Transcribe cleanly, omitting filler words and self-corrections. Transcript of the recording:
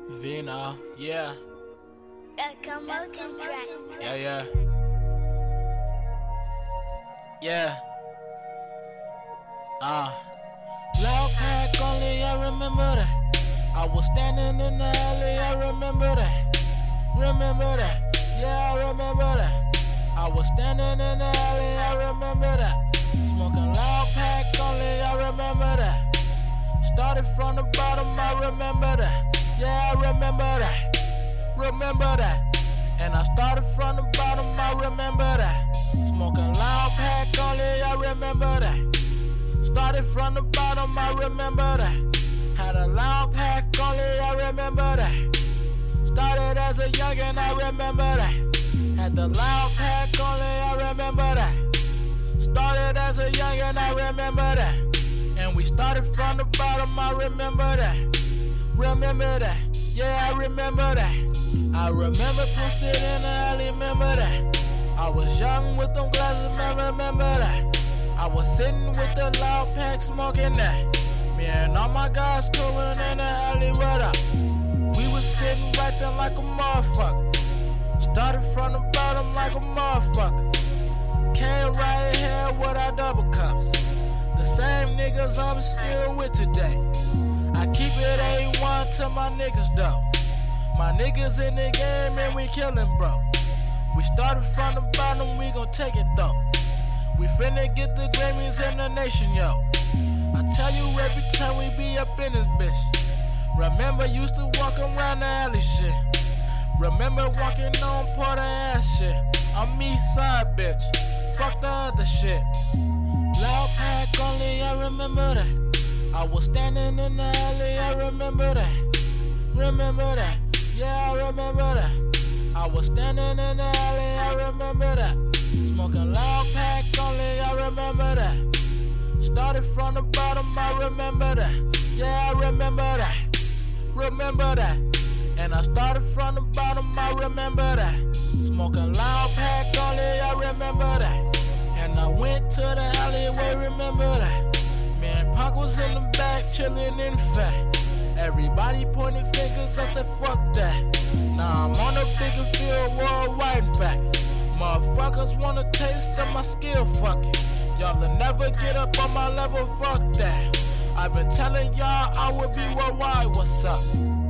Vina, yeah. Yeah. Yeah. Loud pack only, I remember that. I was standing in the alley, I remember that. Remember that. Yeah, I remember that. I was standing in the alley, I remember that. Smoking loud pack only, I remember that. Started from the bottom, I remember that. Yeah, I remember that. Remember that. And I started from the bottom, I remember that. Smoking loud pack only, I remember that. Started from the bottom, I remember that. Had a loud pack only, I remember that. Started as a youngin', I remember that. Had the loud pack only, I remember that. Started as a youngin', I remember that. And we started from the bottom, I remember that. Remember that, yeah, I remember that. I remember posted in the alley, remember that. I was young with them glasses, remember that. I was sitting with the loud pack smoking that. Me and all my guys cooling in the alley, what up? We was sitting right there like a motherfucker. Started from the bottom like a motherfucker. Came right here with our double cups. The same niggas I'm still with today. I keep it A1 to my niggas though. My niggas in the game and we killin', bro. We started from the bottom, we gon' take it though. We finna get the Grammys in the nation, yo. I tell you every time we be up in this bitch. Remember used to walk around the alley shit. Remember walking on part of ass shit. I'm east side bitch, fuck the other shit. Loud pack only, I remember that. I was standing in the alley, I remember that. Remember that, yeah, I remember that. I was standing in the alley, I remember that. Smoking loud pack only, I remember that. Started from the bottom, I remember that. Yeah, I remember that. Remember that. And I started from the bottom, I remember that. Smoking loud pack only, I remember that. And I went to the alleyway, remember that. Man, Pac was in the back, chillin' in fact. Everybody pointing fingers, I said fuck that. Now I'm on a bigger field worldwide, in fact. Motherfuckers wanna taste of my skill, fuck it. Y'all will never get up on my level, fuck that. I've been telling y'all I would be worldwide, what's up?